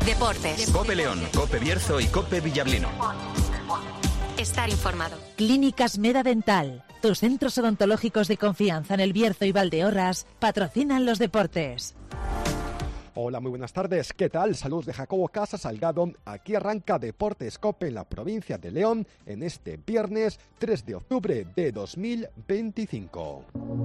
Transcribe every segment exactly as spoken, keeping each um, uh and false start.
Deportes. COPE León, COPE Bierzo y COPE Villablino. Estar informado. Clínicas Meda Dental. Tus centros odontológicos de confianza en El Bierzo y Valdeorras patrocinan los deportes. Hola, muy buenas tardes. ¿Qué tal? Saludos de Jacobo Casa Salgado. Aquí arranca Deportes COPE en la provincia de León en este viernes tres de octubre de dos mil veinticinco.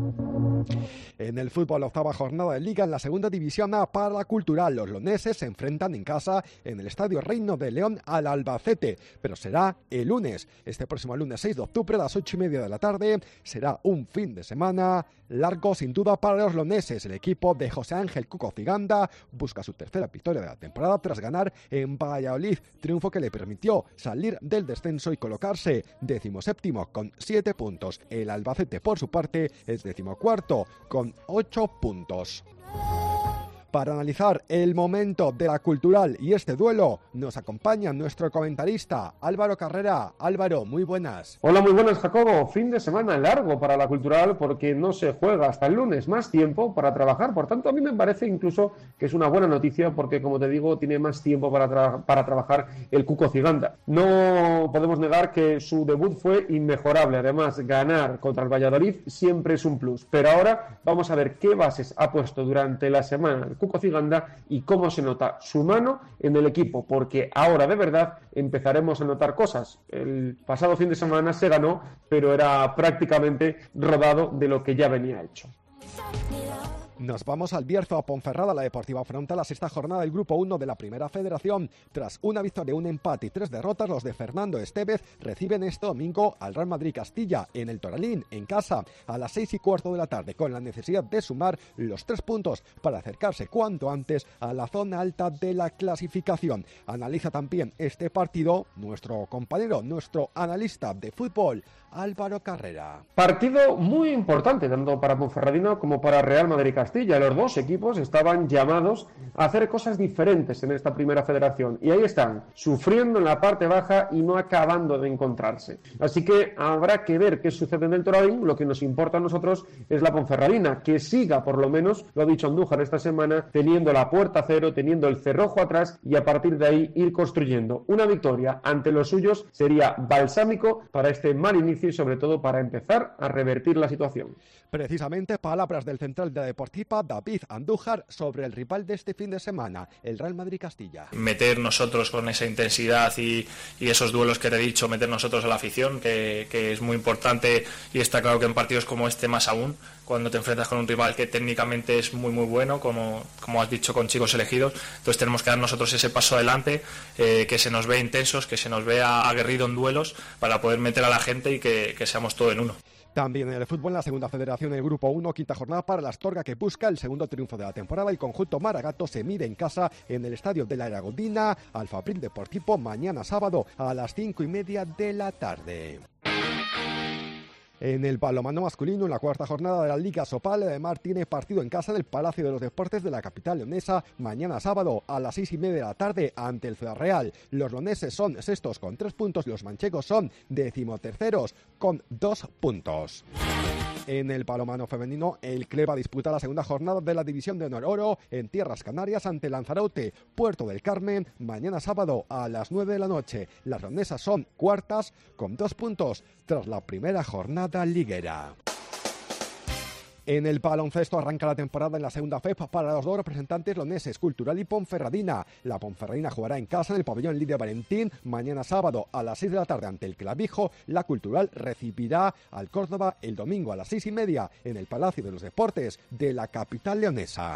En el fútbol, octava jornada de Liga en la segunda división A para la Cultural. Los leoneses se enfrentan en casa en el Estadio Reino de León al Albacete, pero será el lunes. Este próximo lunes seis de octubre a las ocho y media de la tarde será un fin de semana largo sin duda para los leoneses. El equipo de José Ángel Cuco Ciganda busca su tercera victoria de la temporada tras ganar en Valladolid, triunfo que le permitió salir del descenso y colocarse decimoséptimo con siete puntos. El Albacete, por su parte, es decimocuarto con ocho puntos. Para analizar el momento de la Cultural y este duelo, nos acompaña nuestro comentarista Álvaro Carrera. Álvaro, muy buenas. Hola, muy buenas, Jacobo. Fin de semana largo para la Cultural porque no se juega hasta el lunes, más tiempo para trabajar. Por tanto, a mí me parece incluso que es una buena noticia porque, como te digo, tiene más tiempo para, tra- para trabajar el Cuco Ciganda. No podemos negar que su debut fue inmejorable. Además, ganar contra el Valladolid siempre es un plus. Pero ahora vamos a ver qué bases ha puesto durante la semana el Cuco Ciganda y cómo se nota su mano en el equipo, porque ahora de verdad empezaremos a notar cosas. El pasado fin de semana se ganó, pero era prácticamente rodado de lo que ya venía hecho. Nos vamos al Bierzo, a Ponferrada. La Deportiva afronta la sexta jornada del Grupo uno de la Primera Federación. Tras una victoria, un empate y tres derrotas, los de Fernando Estevez reciben este domingo al Real Madrid Castilla en el Toralín, en casa, a las seis y cuarto de la tarde, con la necesidad de sumar los tres puntos para acercarse cuanto antes a la zona alta de la clasificación. Analiza también este partido nuestro compañero, nuestro analista de fútbol, Álvaro Carrera. Partido muy importante, tanto para Ponferradina como para Real Madrid Castilla. Los dos equipos estaban llamados a hacer cosas diferentes en esta primera federación y ahí están, sufriendo en la parte baja y no acabando de encontrarse. Así que habrá que ver qué sucede en el Toralín. Lo que nos importa a nosotros es la Ponferradina, que siga por lo menos, lo ha dicho Andújar esta semana, teniendo la puerta cero, teniendo el cerrojo atrás y a partir de ahí ir construyendo. Una victoria ante los suyos sería balsámico para este mal inicio y sobre todo para empezar a revertir la situación. Precisamente palabras del central de la Deportiva, David Andújar, sobre el rival de este fin de semana, el Real Madrid Castilla. Meter nosotros con esa intensidad y, y esos duelos que te he dicho, meter nosotros a la afición, que, que es muy importante y está claro que en partidos como este más aún, cuando te enfrentas con un rival que técnicamente es muy muy bueno, como, como has dicho, con chicos elegidos, entonces tenemos que dar nosotros ese paso adelante, eh, que se nos vea intensos, que se nos vea aguerrido en duelos para poder meter a la gente y que, que seamos todo en uno. También en el fútbol, en la segunda federación, el Grupo uno, quinta jornada para la Astorga, que busca el segundo triunfo de la temporada. El conjunto maragato se mide en casa en el estadio de la Aragodina, al Fabril Deportivo, mañana sábado a las cinco y media de la tarde. En el balonmano masculino, en la cuarta jornada de la Liga Sopal, de Mar tiene partido en casa del Palacio de los Deportes de la capital leonesa mañana sábado a las seis y media de la tarde ante el Ciudad Real. Los leoneses son sextos con tres puntos y los manchegos son decimoterceros con dos puntos. En el balonmano femenino, el Cleva disputa la segunda jornada de la División de Honor Oro en Tierras Canarias ante Lanzarote, Puerto del Carmen, mañana sábado a las nueve de la noche. Las leonesas son cuartas con dos puntos tras la primera jornada liguera. En el baloncesto arranca la temporada en la segunda F E P para los dos representantes leoneses, Cultural y Ponferradina. La Ponferradina jugará en casa en el pabellón Lidia Valentín mañana sábado a las seis de la tarde ante el Clavijo. La Cultural recibirá al Córdoba el domingo a las seis y media en el Palacio de los Deportes de la capital leonesa.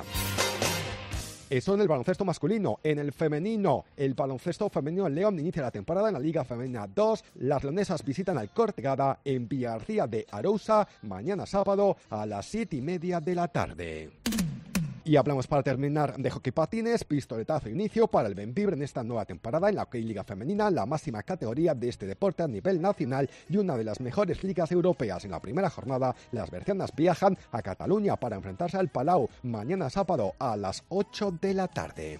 Eso en el baloncesto masculino. En el femenino, el baloncesto femenino León inicia la temporada en la Liga Femenina dos. Las leonesas visitan al Cortegada en Villarcía de Arousa mañana sábado a las siete y media de la tarde. Y hablamos para terminar de hockey patines, pistoletazo inicio para el Bembibre en esta nueva temporada en la Hockey Liga Femenina, la máxima categoría de este deporte a nivel nacional y una de las mejores ligas europeas. En la primera jornada, las bercianas viajan a Cataluña para enfrentarse al Palau mañana sábado a las ocho de la tarde.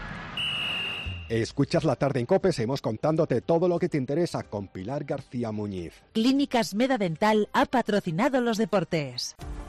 Escuchas La Tarde en COPE, seguimos contándote todo lo que te interesa con Pilar García Muñiz. Clínicas Meda Dental ha patrocinado los deportes.